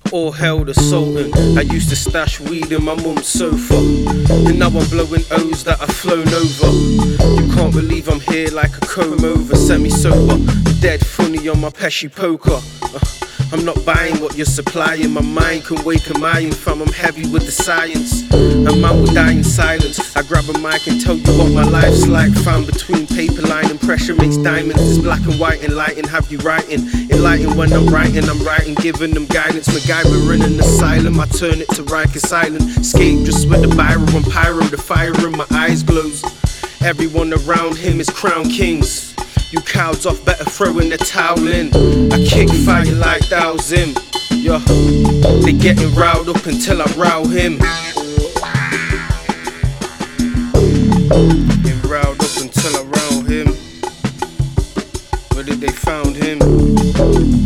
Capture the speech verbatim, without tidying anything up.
All hell the Sultan. I used to stash weed in my mum's sofa, and now I'm blowing O's that I've flown over. You can't believe I'm here like a comb over, semi-sober, dead funny on my Pesci poker. uh, I'm not buying what you're supplying. My mind can wake a mind, fam. I'm heavy with the science. A man will die in silence. I grab a mic and tell you what my life's like, fam. Between paper line and pressure makes diamonds. It's black and white, enlighten, have you writing. Enlighten when I'm writing, I'm writing, giving them guidance. MacGyver in an asylum, I turn it to Rikers Island. Escape just with the biro and pyro, the fire in my eyes glows. Everyone around him is crown kings. You cows off, better throw in the towel in. I kick fire like thou's him. Yeah, they getting riled up until I row him. Get riled up until I row him. Where did they found him?